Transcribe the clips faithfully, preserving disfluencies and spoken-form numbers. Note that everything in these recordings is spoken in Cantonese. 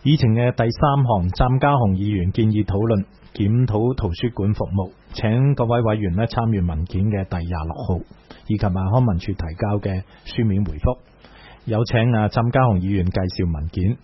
議程嘅第三項，湛嘉雄議員建議討論檢討圖書館服務，請各位委員咧參閱文件嘅第廿六號，以及啊康文署提交嘅書面回覆。有請啊湛嘉雄議員介紹文件。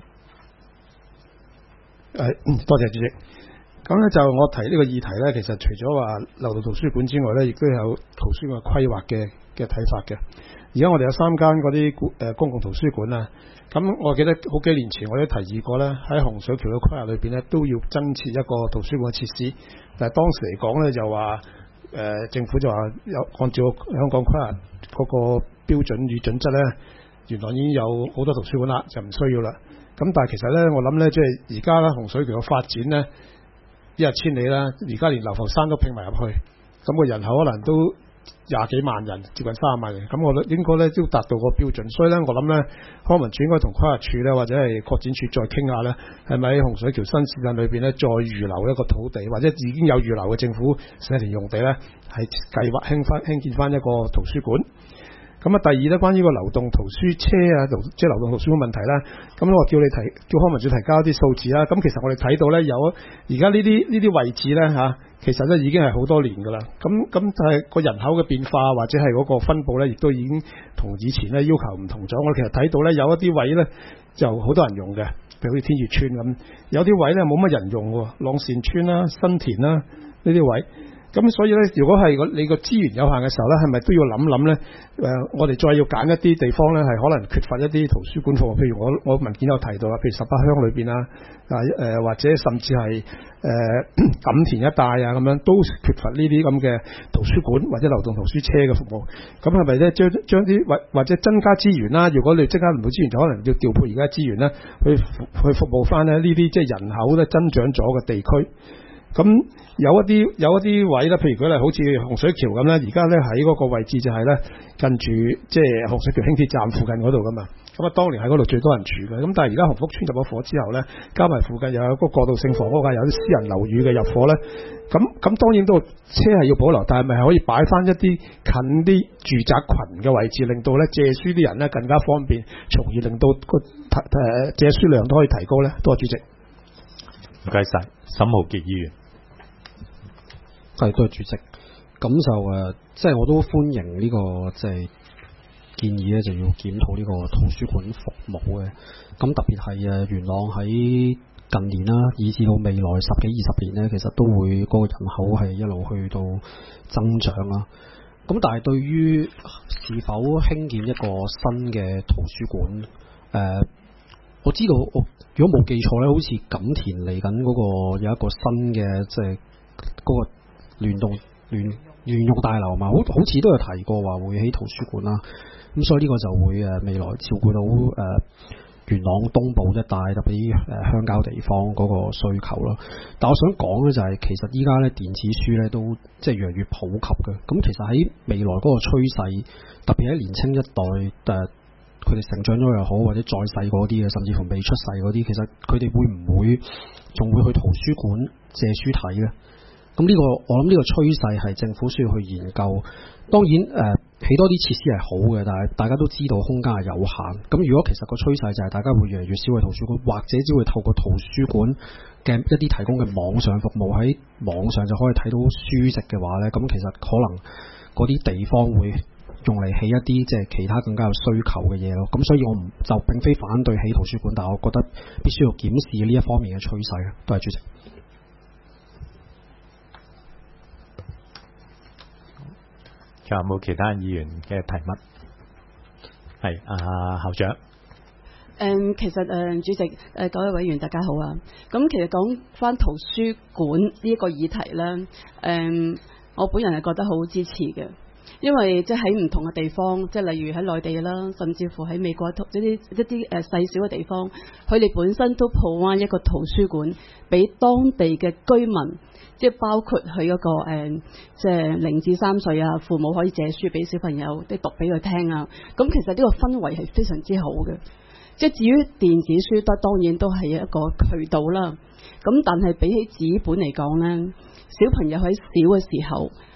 誒，多謝主席。咁咧就我提呢個議題咧，其實除咗話流動圖書館之外咧，亦都有圖書館規劃嘅嘅睇法嘅。而家我哋有三間嗰啲誒公共圖書館啊，咁我記得好幾年前我都提議過咧，喺洪水橋嘅規劃裏邊咧都要增設一個圖書館嘅設施。但係當時嚟講咧就話誒、呃、政府就話有按照香港規劃嗰個標準與準則咧，原來已經有好多圖書館啦，就唔需要啦。咁但係其實咧，我諗咧即係而家咧洪水橋嘅發展咧一日千里啦，而家連流浮山都拼埋入去，咁、那個人口可能都廿幾萬人，接近三十萬人，咁我覺得應該咧都達到個標準，所以咧我諗咧康文署應該同規劃署咧或者係擴展署再傾下咧，係咪喺洪水橋新市鎮裏邊咧再預留一個土地，或者已經有預留嘅政府社田用地咧，係計劃興翻興建翻一個圖書館。咁啊，第二咧，關於個流動圖書車啊，即係流動圖書館問題啦。咁我叫你提，叫康文署提交一啲數字啦。咁其實我哋睇到咧，有而家呢啲呢啲位置咧嚇，其實咧已經係好多年噶啦。咁咁但係個人口嘅變化或者係嗰個分佈咧，亦都已經同以前咧要求唔同咗。我其實睇到咧有一啲位咧就好多人用嘅，譬如好似天悅邨咁；有啲位咧冇乜人用喎，朗善邨啦、新田啦呢啲位。咁所以咧，如果係你個資源有限嘅時候咧，係咪都要諗諗咧？誒、呃，我哋再要揀一啲地方咧，係可能缺乏一啲圖書館服務，譬如我我文件有提到啦，譬如十八鄉裏邊啊，啊、呃、誒或者甚至係誒錦田一帶啊咁樣，都缺乏呢啲咁嘅圖書館或者流動圖書車嘅服務。咁係咪咧將將啲或或者增加資源啦？如果你增加唔到資源，就可能要調配而家資源咧，去去服務翻咧呢啲即係人口咧增長咗嘅地區。咁有一啲有一啲位咧，譬如佢係好似洪水橋咁咧，而家咧喺嗰個位置就係咧近住即係洪水橋輕鐵站附近嗰度噶嘛。咁啊，當年喺嗰度最多人住嘅。咁但係而家洪福邨入咗伙之後咧，加埋附近又有個過渡性房屋啊，有啲私人樓宇嘅入伙咧。咁咁當然都車係要保留，但係咪可以擺翻一啲近啲住宅群嘅位置，令到咧借書啲人咧更加方便，從而令到個誒借書量都可以提高咧。多謝主席。 唔該晒，沈浩傑議員。 係，多謝主席。咁就誒，即係我都歡迎呢個即係建議咧，就要檢討呢個圖書館服務嘅。咁特別係誒元朗喺近年啦，以至到未來十幾二十年咧，其實都會嗰個人口係一路去到增長啦。咁但係對於是否興建一個新嘅圖書館，誒、呃，我知道我如果冇記錯咧，好似錦田嚟緊嗰個有一個新嘅即係嗰個聯動聯聯用大樓嘛，好好似都有提過話會起圖書館啦。咁所以呢個就會誒未來照顧到誒、呃、元朗東部一帶特別誒鄉郊地方嗰個需求咯。但我想講咧就係、是、其實依家咧電子書咧都即係越嚟越普及嘅。咁其實喺未來嗰個趨勢，特別喺年青一代誒佢哋成長咗又好，或者再細嗰啲嘅，甚至乎未出世嗰啲，其實佢哋會唔會仲會去圖書館借書睇咧？咁呢、這個我諗呢個趨勢係政府需要去研究。當然誒、呃、起多啲設施係好嘅，但係大家都知道空間係有限。咁如果其實個趨勢就係大家會越嚟越少去圖書館，或者只會透過圖書館嘅一啲提供嘅網上服務喺網上就可以睇到書籍嘅話呢，咁其實可能嗰啲地方會用嚟起一啲即係其他更加有需求嘅嘢咯。咁所以我唔就並非反對起圖書館，但係我覺得必須要檢視呢一方面嘅趨勢。多謝主席。 仲有冇其他議員嘅提問？係啊，校長。 誒，其實誒，主席誒，各位委員大家好啊。咁其實講翻圖書館呢一個議題咧，誒，我本人係覺得好支持嘅，因為即係喺唔同嘅地方，即係例如喺內地啦，甚至乎喺美國一啲一啲誒細小嘅地方，佢哋本身都鋪翻一個圖書館俾當地嘅居民。即係包括佢嗰、嗰個誒，即係零至三歲啊，父母可以借書俾小朋友，即係讀俾佢聽啊。咁其實呢個氛圍係非常之好嘅。即係至於電子書，都當然都係一個渠道啦。咁但係比起紙本嚟講咧，小朋友喺小嘅時候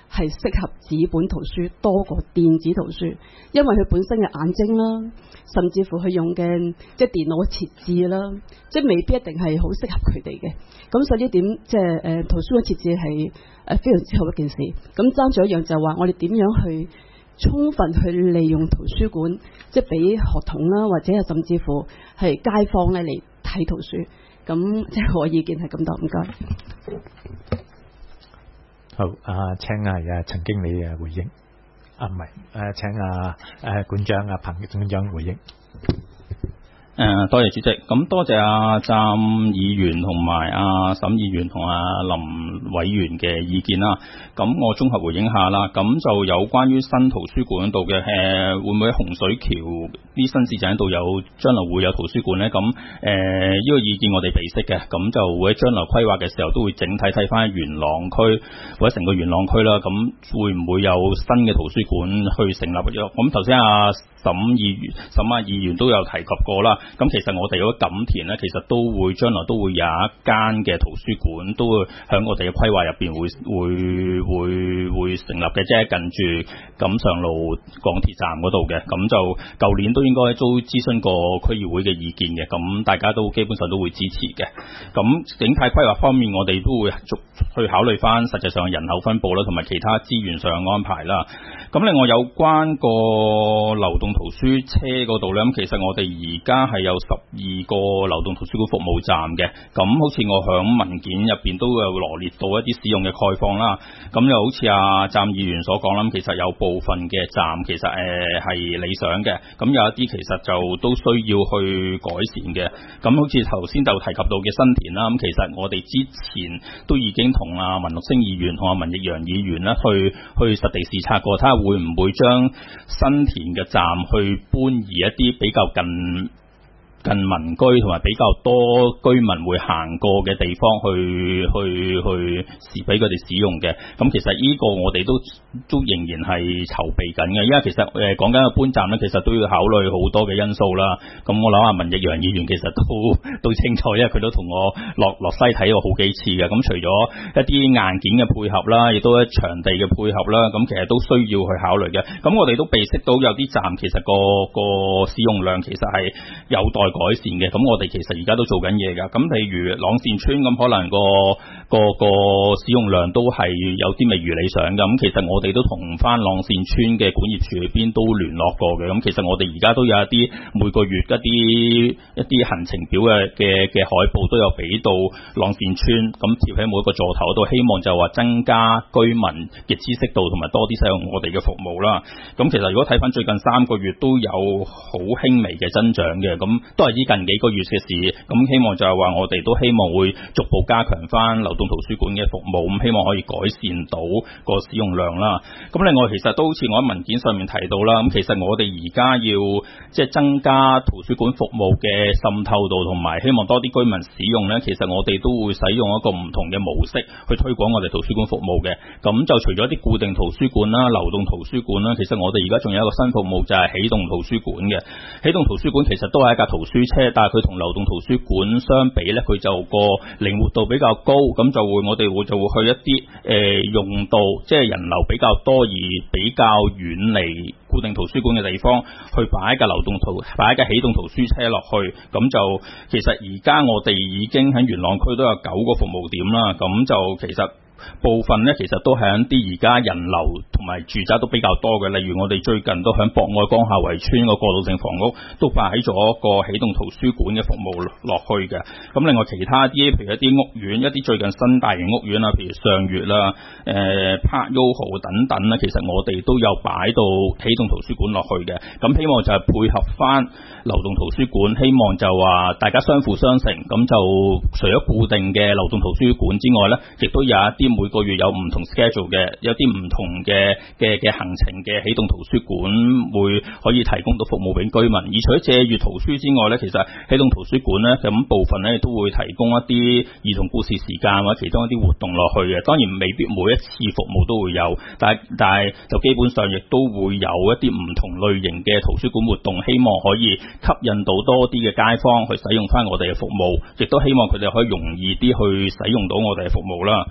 係適合紙本圖書多過電子圖書，因為佢本身嘅眼睛啦，甚至乎佢用嘅即係電腦嘅設置啦，即係未必一定係好適合佢哋嘅。咁所以呢點即係誒圖書館設置係誒非常之好一件事。咁爭咗一樣就係話，我哋點樣去充分去利用圖書館，即係俾學童啦，或者係甚至乎係街坊咧嚟睇圖書。咁即係我意見係咁多，唔該。 好，啊，請啊陳經理嘅回應。啊，唔係，誒請啊誒館長啊彭館長回應。 誒、呃，多謝主席，咁多謝阿湛議員同埋阿沈議員同阿林委員嘅意見啦。咁我綜合回應下啦。咁就有關於新圖書館度嘅，誒、呃，會唔會喺洪水橋啲新市鎮度有將來會有圖書館呢？咁誒呢個意見我哋備悉嘅，咁就會喺將來規劃嘅時候都會整體睇翻元朗區或者成個元朗區啦。咁會唔會有新嘅圖書館去成立？咁頭先阿沈議員、沈亞議員都有提及過啦。咁其實我哋嗰錦田咧，其實都會將來都會有一間嘅圖書館，都會喺我哋嘅規劃入邊會會會會成立嘅，即係近住錦上路港鐵站嗰度嘅。咁就舊年都應該都諮詢過區議會嘅意見嘅，咁大家都基本上都會支持嘅。咁整體規劃方面，我哋都會逐去考慮翻實際上人口分佈啦，同埋其他資源上嘅安排啦。咁另外有關個流動圖書車嗰度咧，咁其實我哋而家係有十二個流動圖書館服務站嘅。咁好似我響文件入邊都有羅列到一啲使用嘅概況啦。咁又好似阿湛議員所講啦，其實有部分嘅站其實誒係、呃、理想嘅，咁有一啲其實就都需要去改善嘅。咁好似頭先就提及到嘅新田啦，咁其實我哋之前都已經同阿文樂星議員同阿文奕陽議員咧去去實地視察過，睇下會唔會將新田嘅站去搬移一啲比較近近民居同埋比較多居民會行過嘅地方去去去試俾佢哋使用嘅。咁其實呢個我哋都都仍然係籌備緊嘅，因為其實誒講緊個搬站咧，其實都要考慮好多嘅因素啦。咁我諗阿文奕陽議員其實都都清楚，因為佢都同我落落西睇過好幾次嘅。咁除咗一啲硬件嘅配合啦，亦都一場地嘅配合啦，咁其實都需要去考慮嘅。咁我哋都備悉到有啲站其實個個使用量其實係有待改善嘅，咁我哋其實而家都做緊嘢㗎。咁譬如朗善村咁，可能個個個使用量都係有啲未如理想㗎。咁其實我哋都同翻朗善村嘅管業處裏邊都聯絡過嘅。咁其實我哋而家都有一啲每個月一啲一啲行程表嘅嘅嘅海報都有俾到朗善村，咁貼喺每一個座頭都希望就話增加居民嘅知識度同埋多啲使用我哋嘅服務啦。咁其實如果睇翻最近三個月都有好輕微嘅增長嘅，咁都係依近幾個月嘅事。咁希望就係話我哋都希望會逐步加強翻流動圖書館嘅服務，咁希望可以改善到個使用量啦。咁另外其實都好似我喺文件上面提到啦，咁其實我哋而家要即係增加圖書館服務嘅滲透度，同埋希望多啲居民使用呢。其實我哋都會使用一個唔同嘅模式去推廣我哋圖書館服務嘅。咁就除咗啲固定圖書館啦、流動圖書館啦，其實我哋而家仲有一個新服務就係起動圖書館嘅。起動圖書館其實都係一架圖書車，但係佢同流動圖書館相比呢，佢就個靈活度比較高，咁就會我哋會就會去一啲誒、呃、用到即係人流比較多而比較遠離固定圖書館嘅地方，去擺一架流動圖擺一架起動圖書車落去。咁就其實而家我哋已經喺元朗區都有九個服務點啦。咁就其實部分呢，其實都係一啲而家人流同埋住宅都比較多嘅，例如我哋最近都響博愛江夏圍村個過渡性房屋都擺咗個起動圖書館嘅服務落去嘅。咁另外其他啲，譬如一啲屋苑，一啲最近新大型屋苑啊，譬如上月啦、誒、呃、Park Yoho 等等啦，其實我哋都有擺到起動圖書館落去嘅。咁希望就係配合翻流動圖書館，希望就話大家相輔相成。咁就除咗固定嘅流動圖書館之外呢，亦都有一啲每個月有唔同 schedule 嘅，有啲唔同嘅嘅嘅行程嘅起動圖書館會可以提供到服務俾居民。而除咗借閱圖書之外呢，其實起動圖書館呢，咁部分呢都會提供一啲兒童故事時間或者其中一啲活動落去嘅。當然未必每一次服務都會有，但係但係就基本上亦都會有一啲唔同類型嘅圖書館活動，希望可以吸引到多啲嘅街坊去使用翻我哋嘅服務，亦都希望佢哋可以容易啲去使用到我哋嘅服務啦。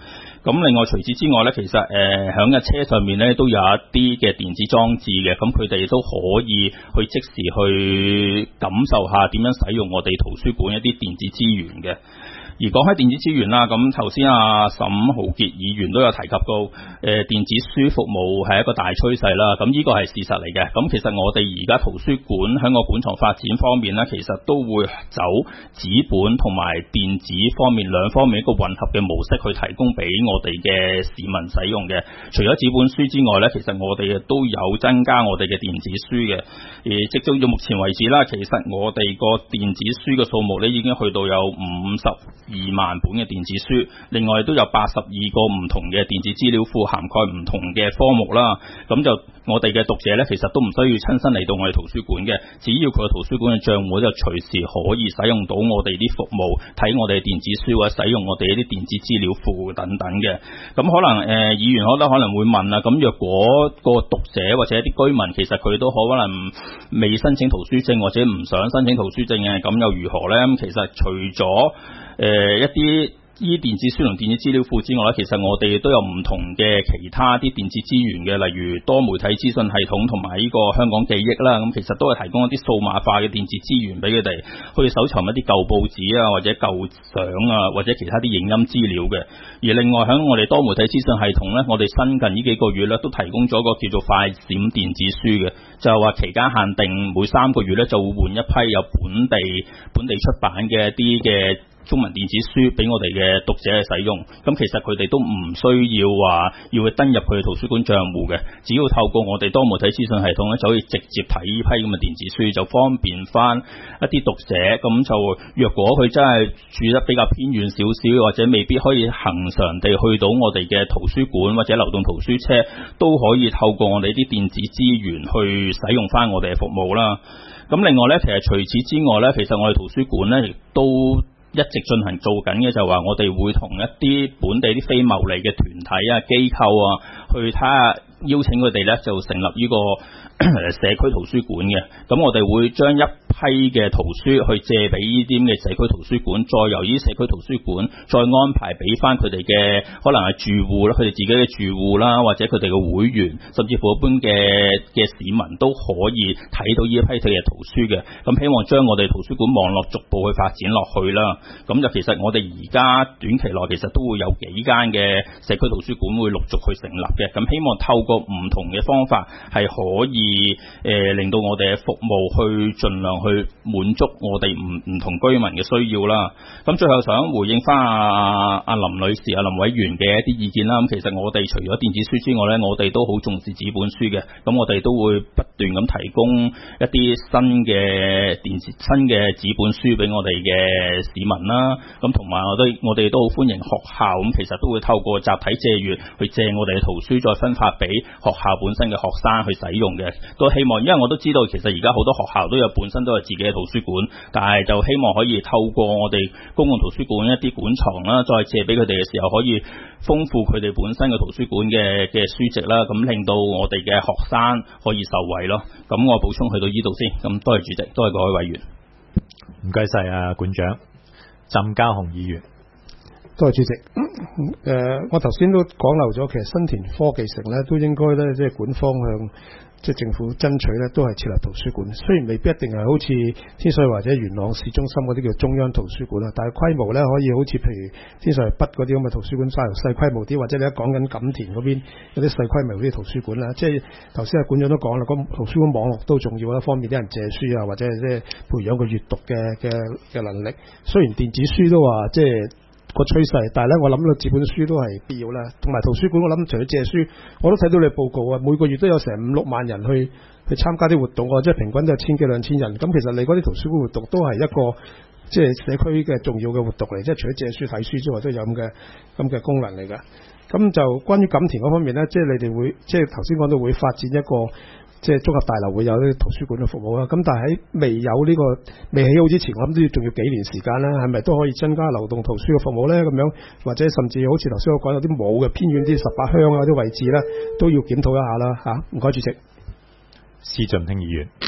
咁另外除此之外咧，其實誒響嘅車上面咧都有一啲嘅電子裝置嘅，咁佢哋都可以去即時去感受下點樣使用我哋圖書館一啲電子資源嘅。而講開電子資源啦，咁頭先阿沈豪傑議員都有提及到，誒、呃、電子書服務係一個大趨勢啦。咁呢個係事實嚟嘅。咁其實我哋而家圖書館喺個館藏發展方面呢，其實都會走紙本同埋電子方面兩方面一個混合嘅模式去提供俾我哋嘅市民使用嘅。除咗紙本書之外呢，其實我哋都有增加我哋嘅電子書嘅。而直到目前為止啦，其實我哋個電子書嘅數目呢已經去到有五十二萬本嘅電子書，另外都有八十二個唔同嘅電子資料庫，涵蓋唔同嘅科目啦。咁就我哋嘅讀者呢，其實都唔需要親身嚟到我哋圖書館嘅，只要佢嘅圖書館嘅賬戶就隨時可以使用到我哋啲服務，睇我哋嘅電子書或者使用我哋一啲電子資料庫等等嘅。咁可能誒、呃，議員可能可能會問啦，咁若果個讀者或者一啲居民，其實佢都可能未申請圖書證或者唔想申請圖書證嘅，咁又如何呢？咁其實除咗誒、呃、一啲依電子書同電子資料庫之外咧，其實我哋都有唔同嘅其他啲電子資源嘅，例如多媒體資訊系統同埋呢個香港記憶啦。咁其實都係提供一啲數碼化嘅電子資源俾佢哋去搜尋一啲舊報紙啊，或者舊相啊，或者其他啲影音資料嘅。而另外喺我哋多媒體資訊系統咧，我哋新近呢幾個月咧都提供咗個叫做快閃電子書嘅，就係話期間限定每三個月咧就會換一批有本地本地出版嘅一啲嘅中文電子書俾我哋嘅讀者去使用。咁其實佢哋都唔需要話要去登入佢圖書館賬戶嘅，只要透過我哋多媒體資訊系統咧，就可以直接睇呢批咁嘅電子書，就方便翻一啲讀者。咁就若果佢真係住得比較偏遠少少，或者未必可以恆常地去到我哋嘅圖書館或者流動圖書車，都可以透過我哋啲電子資源去使用翻我哋嘅服務啦。咁另外呢，其實除此之外呢，其實我哋圖書館呢亦都一直進行做緊嘅，就話我哋會同一啲本地啲非牟利嘅團體啊、機構啊，去睇下邀請佢哋呢，就成立呢個社區圖書館嘅。咁我哋會將一批嘅圖書去借俾呢啲嘅社區圖書館，再由呢社區圖書館再安排俾翻佢哋嘅可能係住戶啦，佢哋自己嘅住戶啦，或者佢哋嘅會員，甚至乎一般嘅嘅市民都可以睇到呢一批佢嘅圖書嘅。咁希望將我哋圖書館網絡逐步去發展落去啦。咁就其實我哋而家短期內其實都會有幾間嘅社區圖書館會陸續去成立嘅。咁希望透過唔同嘅方法係可以誒、呃、令到我哋嘅服務去盡量去滿足我哋唔唔同居民嘅需要啦。咁最後想回應翻阿阿林女士、阿林委員嘅一啲意見啦。咁其實我哋除咗電子書之外呢，我哋都好重視紙本書嘅。咁我哋都會不斷咁提供一啲新嘅電子新嘅紙本書俾我哋嘅市民啦。咁同埋我都我哋都好歡迎學校，咁其實都會透過集體借閱去借我哋嘅圖書，再分發俾學校本身嘅學生去使用嘅。都希望，因為我都知道其實而家好多學校都有本身都有自己嘅圖書館，但係就希望可以透過我哋公共圖書館一啲館藏啦，再借俾佢哋嘅時候，可以豐富佢哋本身嘅圖書館嘅嘅書籍啦，咁令到我哋嘅學生可以受惠咯。咁我補充去到呢度先，咁多謝主席，多謝各位委員。 唔該晒啊，館長。浸嘉雄議員， 多謝主席。誒、呃，我頭先都講漏咗，其實新田科技城咧都應該咧，即係館方向即係政府爭取咧，都係設立圖書館。雖然未必一定係好似天水圍或者元朗市中心嗰啲叫中央圖書館啦，但係規模咧可以好似譬如天水圍北嗰啲咁嘅圖書館，稍為細規模啲，或者你一講緊錦田嗰邊有啲細規模啲圖書館啦。即係頭先阿館長都講啦，個圖書館網絡都重要啦，方便啲人借書啊，或者係即係培養個閱讀嘅嘅嘅能力。雖然電子書都話即係個趨勢，但係咧，我諗到紙本書都係必要啦。同埋圖書館，我諗除咗借書，我都睇到你報告啊，每個月都有成五六萬人去去參加啲活動啊，即係平均都有千幾兩千人。咁其實你嗰啲圖書館活動都係一個即係社區嘅重要嘅活動嚟，即係除咗借書睇書之外，都有咁嘅咁嘅功能嚟㗎。咁就關於錦田嗰方面咧，即係你哋會即係頭先講到會發展一個。即係綜合大樓會有啲圖書館嘅服務啦，咁但係喺未有呢、這個未起好之前，我諗都要仲要幾年時間啦，係咪都可以增加流動圖書嘅服務咧？咁樣或者甚至好似頭先我講有啲冇嘅偏遠啲十八鄉啊啲位置咧，都要檢討一下啦嚇。唔該，主席。 施俊興議員。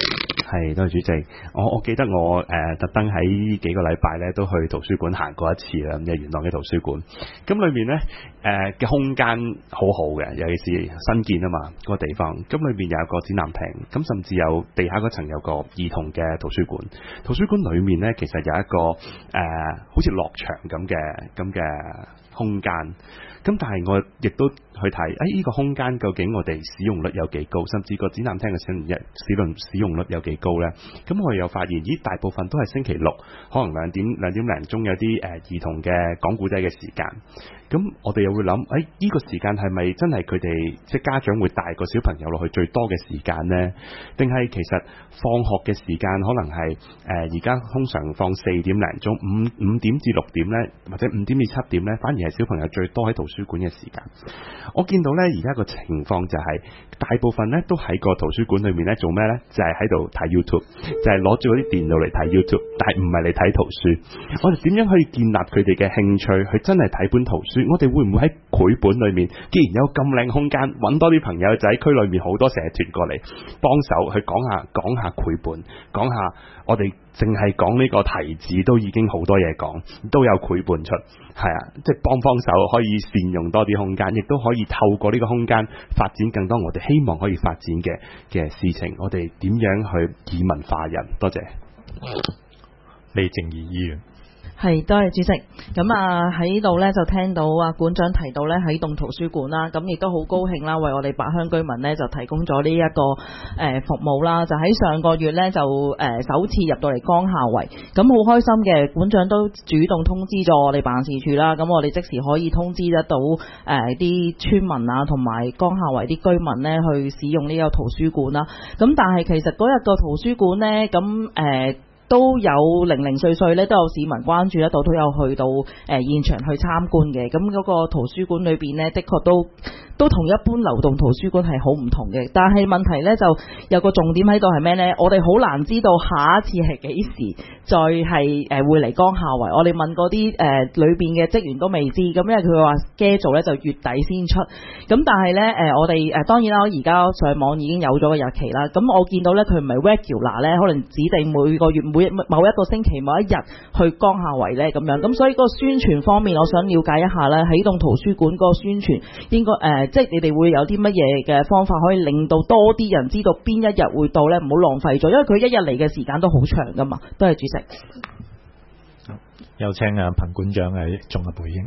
係，多謝主席。我我記得我誒、呃、特登喺幾個禮拜咧都去圖書館行過一次啦，咁就元朗嘅圖書館。咁裏面咧誒嘅空間好好嘅，尤其是新建啊嘛嗰、那個地方。咁裏面有個展覽廳，咁甚至有地下嗰層有個兒童嘅圖書館。圖書館裏面咧其實有一個誒、呃、好似樂場咁嘅咁嘅空間。咁但係我亦都去睇，誒、哎、呢、這個空間究竟我哋使用率有幾高，甚至個展覽廳嘅使用率使用使用率有幾高呢？咁我哋又發現，咦，大部分都係星期六，可能兩點兩點零鐘有啲誒、呃、兒童嘅講古仔嘅時間。咁我哋又會諗，誒、哎、呢、這個時間係咪真係佢哋即係家長會帶個小朋友落去最多嘅時間呢？定係其實放學嘅時間可能係誒而家通常放四點零鐘，五五點至六點呢，或者五點至七點呢，反而係小朋友最多喺圖書館嘅時間。我見到呢，而家個情況就係、是、大部分呢都喺個圖書館裏面呢做咩呢？就係喺度睇 YouTube，就係攞住嗰啲電腦嚟睇 YouTube， 但係唔係嚟睇圖書。我哋點樣可以建立佢哋嘅興趣，去真係睇本圖書？我哋會唔會喺繪本裏面，既然有咁靚空間，揾多啲朋友仔區裏面好多社團過嚟幫手去講下講下繪本，講下我哋淨係講呢個題字都已經好多嘢講，都有繪本出，係啊，即係幫幫手可以善用多啲空間，亦都可以透過呢個空間發展更多我哋希望可以發展嘅嘅事情。我哋點樣去以文化人？多謝李靜怡議員。 係，多謝主席。咁啊喺度呢就聽到啊館長提到呢起動圖書館啦，咁亦都好高興啦，為我哋八鄉居民呢就提供咗呢一個誒、呃、服務啦。就喺上個月呢，就誒、呃、首次入到嚟江夏圍，咁好開心嘅，館長都主動通知咗我哋辦事處啦，咁我哋即時可以通知得到誒啲、呃、村民啊同埋江夏圍啲居民呢去使用呢個圖書館啦。咁但係其實嗰日個圖書館呢，咁誒。呃都有零零碎碎咧，都有市民關注得到，都有去到誒、呃、現場去參觀嘅。咁嗰個圖書館裏邊呢，的確都都同一般流動圖書館係好唔同嘅。但係問題呢，就有個重點喺度係咩呢？我哋好難知道下一次係幾時再係誒、呃、會嚟江夏圍。我哋問嗰啲誒裏邊嘅職員都未知，咁因為佢話 schedule 咧就月底先出。咁但係呢，誒、呃、我哋誒、呃、當然啦，而家上網已經有咗個日期啦。咁我見到呢，佢唔係 regular 呢，可能指定每個月每某一個星期某一日去江夏圍呢咁樣，咁所以個宣傳方面，我想了解一下呢，起動圖書館個宣傳應該誒、呃，即係你哋會有啲乜嘢嘅方法可以令到多啲人知道邊一日會到呢？唔好浪費咗，因為佢一日嚟嘅時間都好長噶嘛。多謝主席。 有請啊彭館長係綜合回應。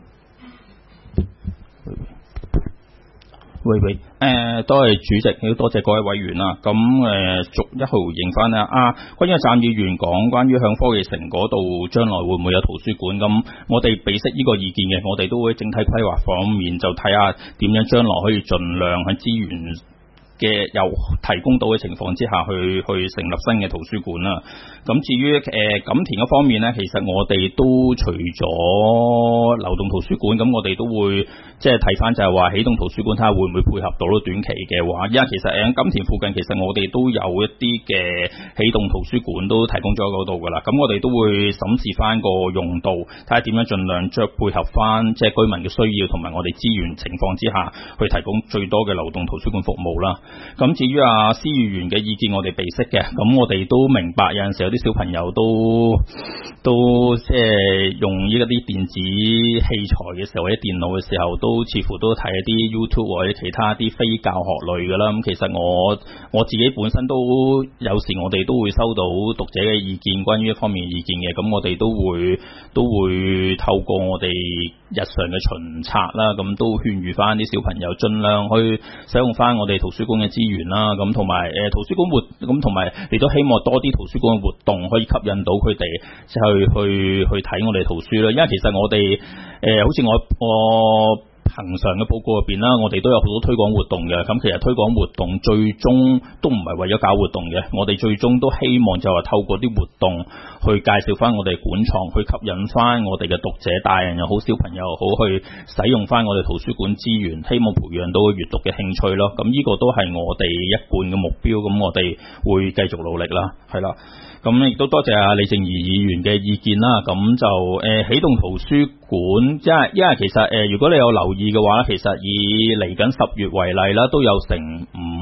喂喂，誒、呃，多謝主席，亦都多謝各位委員啦。咁誒、呃，逐一去回應翻啦。啊，關於站議員講關於向科技城嗰度將來會唔會有圖書館？咁我哋俾悉呢個意見嘅，我哋都會整體規劃方面就睇下點樣將來可以盡量喺資源嘅由提供到嘅情況之下去去成立新嘅圖書館啦。咁至於誒錦田嗰方面呢，其實我哋都除咗流動圖書館，咁我哋都會即係睇翻就係話起動圖書館，睇下會唔會配合到咯短期嘅話，因為其實喺錦田附近，其實我哋都有一啲嘅起動圖書館都提供咗喺嗰度噶啦。咁我哋都會審視翻個用度，睇下點樣盡量將配合翻即係居民嘅需要同埋我哋資源情況之下去提供最多嘅流動圖書館服務啦。咁至於阿司議員嘅意見，我哋備悉嘅，咁我哋都明白有陣時有啲小朋友都都即係用呢一啲電子器材嘅時候，或者電腦嘅時候，都似乎都睇一啲 YouTube 或者其他啲非教學類嘅啦。咁其實我我自己本身都有時我哋都會收到讀者嘅意見，關於一方面嘅意見嘅，咁我哋都會都會透過我哋日常嘅巡查啦，咁都勸喻翻啲小朋友盡量去使用翻我哋圖書館嘅資源啦，咁同埋誒圖書館活，咁同埋亦都希望多啲圖書館嘅活動可以吸引到佢哋即係去去去睇我哋圖書啦。因為其實我哋誒、呃、好似我我恒常嘅報告入邊啦，我哋都有好多推廣活動嘅。咁其實推廣活動最終都唔係為咗搞活動嘅，我哋最終都希望就係透過啲活動去介紹翻我哋館藏，去吸引翻我哋嘅讀者，大人又好，小朋友又好，去使用翻我哋圖書館資源，希望培養到閱讀嘅興趣咯。咁呢個都係我哋一貫嘅目標，咁我哋會繼續努力啦，係啦。咁亦都多謝阿李靜怡議員嘅意見啦。咁就誒、呃、起動圖書館，因為因為其實誒、呃、如果你有留意嘅話，其實以嚟緊十月為例啦，都有成五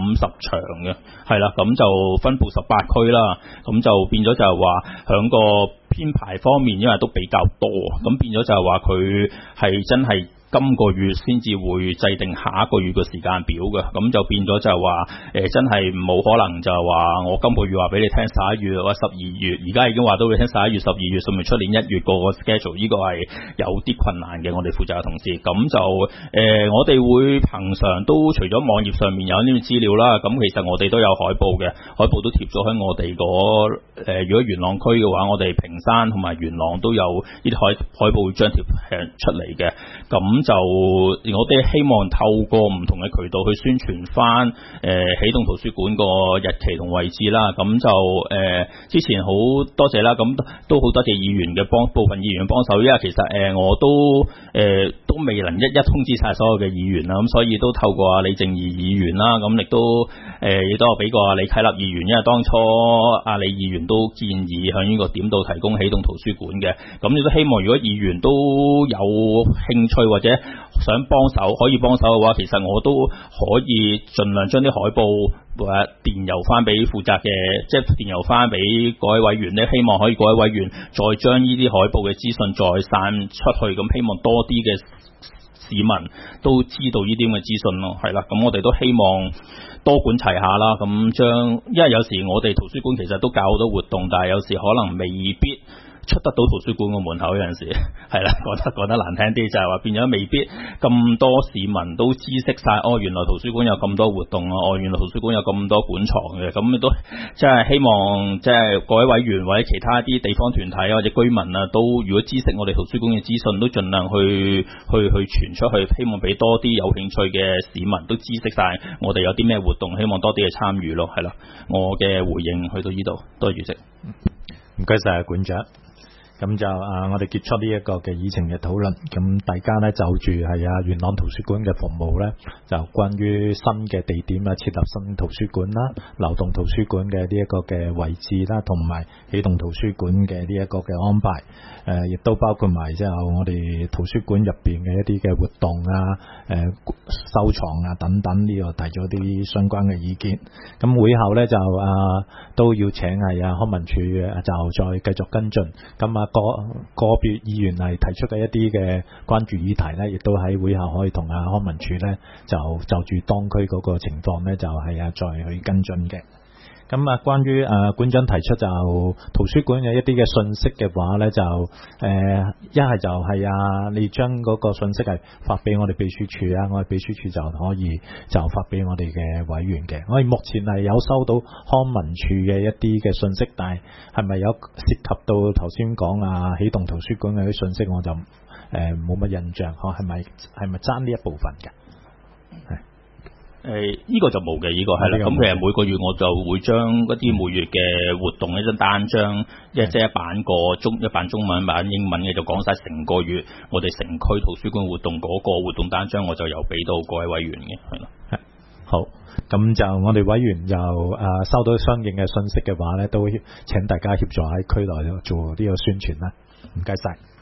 十場嘅，係啦，咁就分佈十八區啦，咁就變咗就係話響個編排方面，因為都比較多，咁變咗就係話佢係真係今個月先至會制定下一個月嘅時間表嘅，咁就變咗就係話誒真係冇可能就係話我今個月話俾你聽十一月或者十二月，而家已經話到你聽十一月、十二月，甚至出年一月個 schedule， 呢個係有啲困難嘅。我哋負責嘅同事，咁就誒、呃、我哋會平常都除咗網頁上面有呢啲資料啦，咁其實我哋都有海報嘅，海報都貼咗喺我哋嗰誒如果元朗區嘅話，我哋屏山同埋元朗都有呢啲海海報會張貼出嚟嘅，咁。咁就我哋希望透過唔同嘅渠道去宣傳翻誒起動圖書館個日期同位置啦。咁就誒、呃、之前好多謝啦，咁都好多謝議員嘅幫部分議員幫手，因為其實誒、呃、我都誒、呃、都未能一一通知晒所有嘅議員啦，咁所以都透過阿李正義議員啦，咁亦都誒亦都有俾過阿李啟立議員，因為當初阿李議員都建議向呢個點度提供起動圖書館嘅，咁亦都希望如果議員都有興趣或者想幫手可以幫手嘅話，其實我都可以盡量將啲海報或者電郵翻俾負責嘅，即係電郵翻俾各位委員咧，希望可以各位委員再將呢啲海報嘅資訊再散出去，咁希望多啲嘅市民都知道呢啲咁嘅資訊咯，係啦，咁我哋都希望多管齊下啦，咁將因為有時我哋圖書館其實都搞好多活動，但係有時可能未必出得到圖書館個門口，有陣時係啦，講得講得難聽啲就係話變咗未必咁多市民都知識晒，哦原來圖書館有咁多活動啊，哦原來圖書館有咁多館藏嘅，咁亦都即係希望即係各位委員或者其他啲地方團體或者居民啊，都如果知識我哋圖書館嘅資訊，都盡量去去去傳出去，希望俾多啲有興趣嘅市民都知識晒我哋有啲咩活動，希望多啲嘅參與咯，係啦，我嘅回應去到呢度，多謝主席。 唔該晒館長。咁就啊，我哋結束呢一個嘅議程嘅討論。咁大家呢，就住係啊元朗圖書館嘅服務呢，就關於新嘅地點啊，設立新圖書館啦，流動圖書館嘅呢一個嘅位置啦，同埋起動圖書館嘅呢一個嘅安排。誒、呃，亦都包括埋即係我哋圖書館入邊嘅一啲嘅活動啊、誒、呃、收藏啊等等，呢個提咗啲相關嘅意見。咁會後呢，就啊都要請係啊康文署就再繼續跟進。咁啊個個別議員係提出嘅一啲嘅關注議題呢，亦都喺會後可以同啊康文署呢，就就住當區嗰個情況呢，就係啊再去跟進嘅。咁啊，關於誒館長提出就圖書館有一啲嘅信息嘅話咧，就誒一係就係啊，你將嗰個信息係發俾我哋秘書處啊，我哋秘書處就可以就發俾我哋嘅委員嘅。我哋目前係有收到康文署嘅一啲嘅信息，但係係咪有涉及到頭先講啊起動圖書館嘅啲信息，我就誒冇乜印象，嗬，係咪係咪爭呢一部分嘅？係。 誒、呃，呢、這個就冇嘅，呢、這個係啦。咁其實每個月我就會將嗰啲每月嘅活動一張單張，一即係一版個中一版中文、一版英文嘅，就講晒成個月我哋城區圖書館活動嗰個活動單張，我就有俾到各位委員嘅，係啦。係好，咁就我哋委員就誒、呃、收到相應嘅信息嘅話咧，都請大家協助喺區內做呢個宣傳啦。唔該晒。